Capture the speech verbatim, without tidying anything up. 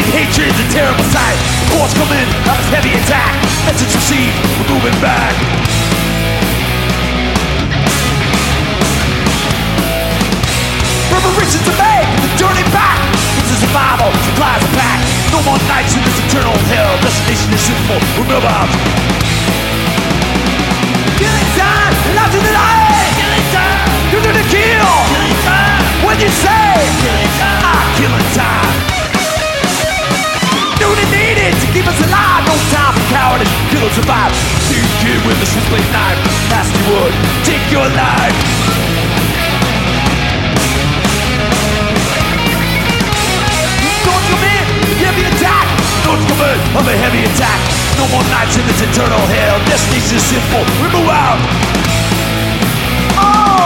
Killing hatred is a terrible sight. Force come in, up is heavy attack. Message received, we're moving back. Preparations are made, the journey back. It's a survival, supplies are packed. No more nights in this eternal hell. Destination is simple, we're move out. Killing time, love to the light. Killing time, you're gonna kill. Killing time, when you say killing time, ah, killing time. Duty needed to keep us alive. No time for cowardice, kill or survive. See you kid with a switchblade knife. Nasty wood, take your life. Don't come in, heavy attack. Don't come in, of a heavy attack. No more nights in this eternal hell. Destination is simple, we move out.